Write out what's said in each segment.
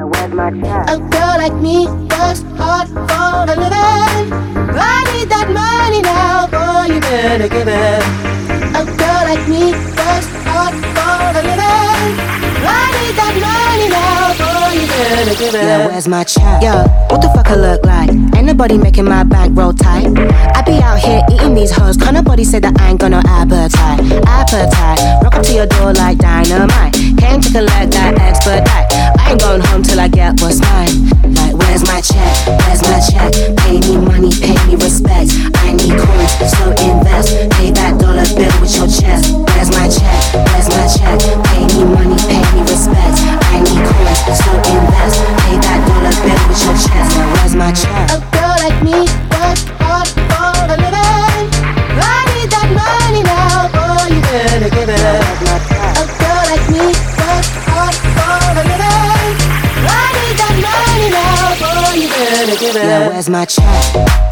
where's my check? A girl like me works hard for a living. I need that money now, boy, you better give it. A girl like me works hard for a living. I need that money now, boy, you better give it. Yeah, where's my check? Yo, what the fuck I look like? Ain't nobody making my bank roll tight. I be out here eating these hoes, can't nobody say that I ain't got no appetite. Appetite, rock up to your door like dynamite. Came to collect that expedite. I ain't going home till I get what's mine. Like, where's my check? Where's my check? Pay me money, pay me respect. I need coins, so invest. Pay that dollar bill with your chest. Where's my check? Where's my check? Pay me money, pay me respect. I need coins, so invest. Pay that dollar bill with your chest. Now where's my check? A girl like me works hard for a living. I need that money now, boy, you better give it up. A girl like me works hard for a living. I need that money now, boy, you better give it up. Yeah, where's my check?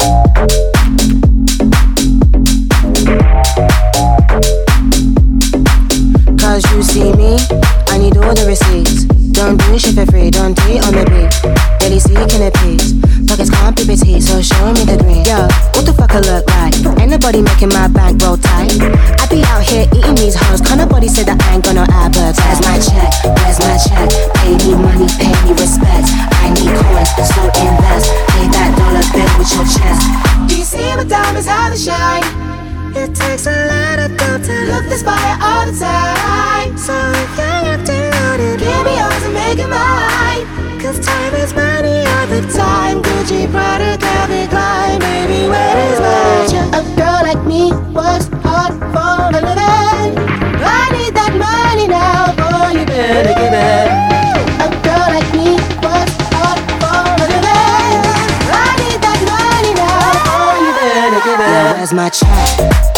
Cause you see me, I need all the receipts. Don't do shit for free, don't tweet on the beat. Daily seeking a piece, pockets can't be petite, so show me the green. Yo, what the fuck I look like? Ain't nobody making my bank roll tight. I be out here eating these hoes, can't nobody say that I ain't got no appetite. Where's my check? Where's my check? Pay me money, pay me respect. I need coins, so invest. Pay that dollar bill with your chest. Do you see my diamonds, how they shine? It takes a lot of dough to look this fire all the time. So if you're up to loaded, give me yours and make it mine. Cause time is money all the time. Gucci, Prada, Calvin Klein. Baby, where is my check? A girl like me works hard for a living. I need that money now, boy, you better give it. A girl like me works hard for a living. I need that money now, boy, you better give it. Yeah, where's my check?